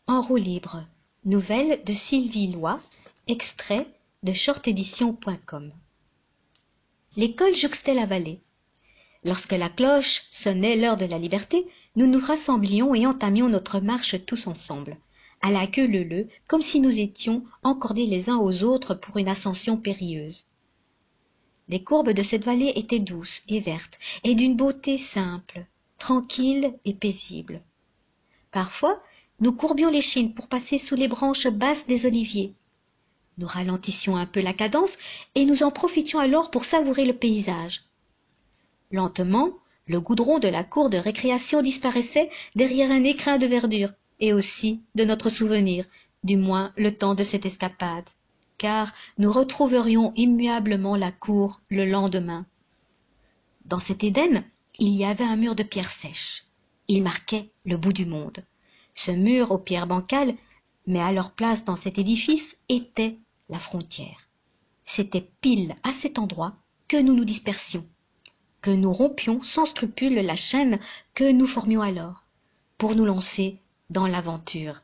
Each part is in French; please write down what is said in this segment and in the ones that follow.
En roue libre, nouvelle de Sylvie Loy, extrait de shortedition.com. L'école jouxtait la vallée. Lorsque la cloche sonnait l'heure de la liberté, nous nous rassemblions et entamions notre marche tous ensemble, à la queue leu-leu, comme si nous étions encordés les uns aux autres pour une ascension périlleuse. Les courbes de cette vallée étaient douces et vertes, et d'une beauté simple, tranquille et paisible. Parfois, nous courbions l'échine pour passer sous les branches basses des oliviers. Nous ralentissions un peu la cadence et nous en profitions alors pour savourer le paysage. Lentement, le goudron de la cour de récréation disparaissait derrière un écrin de verdure, et aussi de notre souvenir, du moins le temps de cette escapade, car nous retrouverions immuablement la cour le lendemain. Dans cet Éden, il y avait un mur de pierre sèche. Il marquait le bout du monde. Ce mur aux pierres bancales, mais à leur place dans cet édifice, était la frontière. C'était pile à cet endroit que nous nous dispersions, que nous rompions sans scrupule la chaîne que nous formions alors, pour nous lancer dans l'aventure.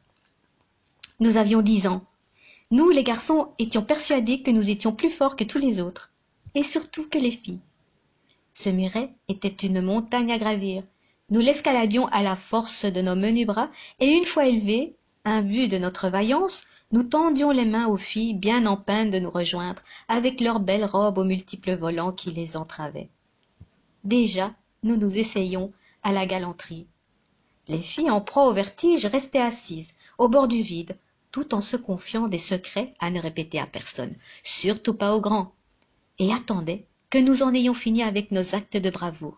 Nous avions 10 ans. Nous, les garçons, étions persuadés que nous étions plus forts que tous les autres, et surtout que les filles. Ce muret était une montagne à gravir. Nous l'escaladions à la force de nos menus bras, et une fois élevés, imbus de notre vaillance, nous tendions les mains aux filles bien en peine de nous rejoindre, avec leurs belles robes aux multiples volants qui les entravaient. Déjà, nous nous essayions à la galanterie. Les filles en proie au vertige restaient assises, au bord du vide, tout en se confiant des secrets à ne répéter à personne, surtout pas aux grands, et attendaient que nous en ayons fini avec nos actes de bravoure.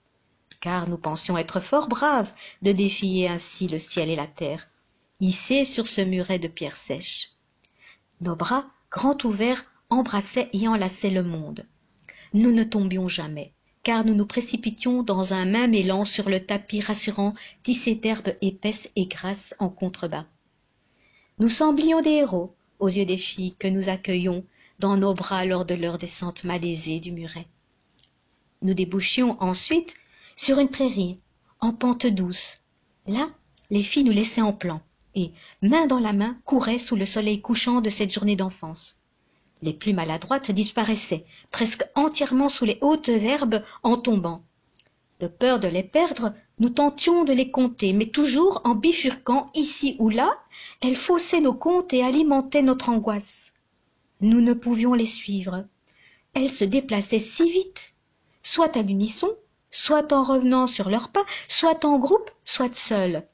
Car nous pensions être fort braves de défier ainsi le ciel et la terre, hissés sur ce muret de pierre sèche. Nos bras, grands ouverts, embrassaient et enlaçaient le monde. Nous ne tombions jamais, car nous nous précipitions dans un même élan sur le tapis rassurant tissé d'herbes épaisses et grasses en contrebas. Nous semblions des héros aux yeux des filles que nous accueillions dans nos bras lors de leur descente malaisée du muret. Nous débouchions ensuite sur une prairie, en pente douce. Là, les filles nous laissaient en plan, et, main dans la main, couraient sous le soleil couchant de cette journée d'enfance. Les plus maladroites disparaissaient, presque entièrement sous les hautes herbes en tombant. De peur de les perdre, nous tentions de les compter, mais toujours en bifurquant ici ou là, elles faussaient nos comptes et alimentaient notre angoisse. Nous ne pouvions les suivre. Elles se déplaçaient si vite, soit à l'unisson, soit en revenant sur leurs pas, soit en groupe, soit seules.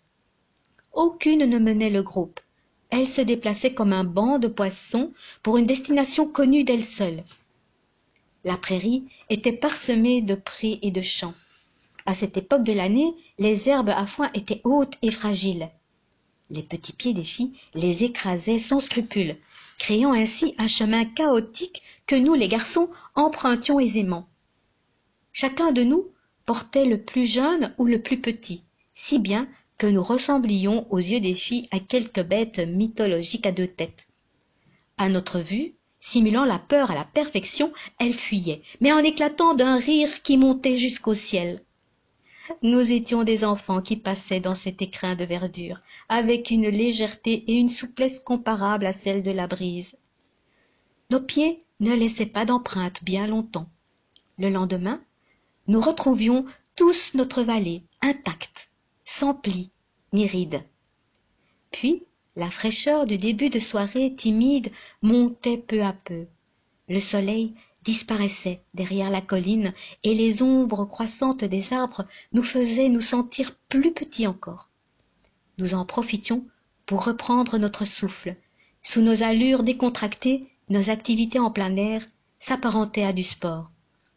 Aucune ne menait le groupe. Elles se déplaçaient comme un banc de poissons pour une destination connue d'elles seules. La prairie était parsemée de prés et de champs. À cette époque de l'année, les herbes à foin étaient hautes et fragiles. Les petits pieds des filles les écrasaient sans scrupule, créant ainsi un chemin chaotique que nous, les garçons, empruntions aisément. Chacun de nous portait le plus jeune ou le plus petit, si bien que nous ressemblions aux yeux des filles à quelques bêtes mythologiques à 2 têtes. À notre vue, simulant la peur à la perfection, elles fuyaient, mais en éclatant d'un rire qui montait jusqu'au ciel. Nous étions des enfants qui passaient dans cet écrin de verdure, avec une légèreté et une souplesse comparables à celles de la brise. Nos pieds ne laissaient pas d'empreintes bien longtemps. Le lendemain, nous retrouvions tous notre vallée intacte, sans plis ni rides. Puis, la fraîcheur du début de soirée timide montait peu à peu. Le soleil disparaissait derrière la colline et les ombres croissantes des arbres nous faisaient nous sentir plus petits encore. Nous en profitions pour reprendre notre souffle. Sous nos allures décontractées, nos activités en plein air s'apparentaient à du sport.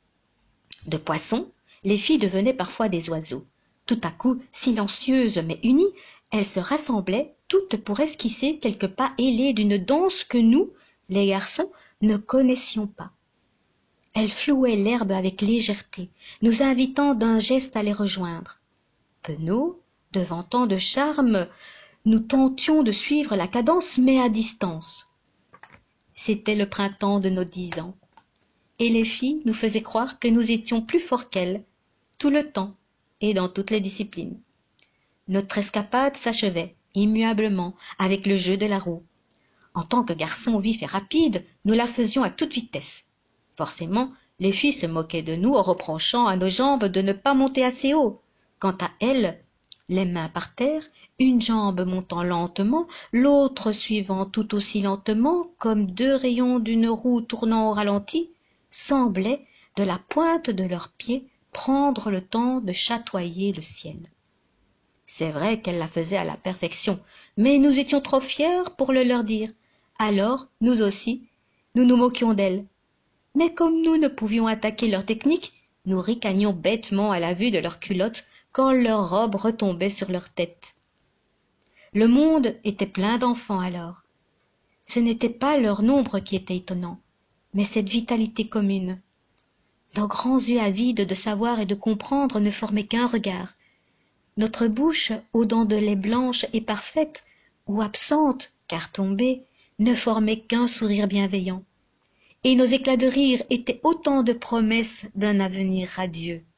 De poissons, les filles devenaient parfois des oiseaux. Tout à coup, silencieuses mais unies, elles se rassemblaient toutes pour esquisser quelques pas ailés d'une danse que nous, les garçons, ne connaissions pas. Elles flouaient l'herbe avec légèreté, nous invitant d'un geste à les rejoindre. Penauds, devant tant de charme, nous tentions de suivre la cadence, mais à distance. C'était le printemps de nos 10 ans. Et les filles nous faisaient croire que nous étions plus forts qu'elles, tout le temps et dans toutes les disciplines. Notre escapade s'achevait, immuablement, avec le jeu de la roue. En tant que garçons vifs et rapides, nous la faisions à toute vitesse. Forcément, les filles se moquaient de nous en reprochant à nos jambes de ne pas monter assez haut. Quant à elles, les mains par terre, une jambe montant lentement, l'autre suivant tout aussi lentement, comme deux rayons d'une roue tournant au ralenti, semblaient, de la pointe de leurs pieds, prendre le temps de chatoyer le ciel. C'est vrai qu'elles la faisaient à la perfection, mais nous étions trop fiers pour le leur dire. Alors, nous aussi, nous nous moquions d'elles. Mais comme nous ne pouvions attaquer leur technique, nous ricanions bêtement à la vue de leurs culottes quand leurs robes retombaient sur leurs têtes. Le monde était plein d'enfants alors. Ce n'était pas leur nombre qui était étonnant, mais cette vitalité commune. Nos grands yeux avides de savoir et de comprendre ne formaient qu'un regard. Notre bouche, aux dents de lait blanches et parfaites, ou absentes, car tombées, ne formait qu'un sourire bienveillant. Et nos éclats de rire étaient autant de promesses d'un avenir radieux.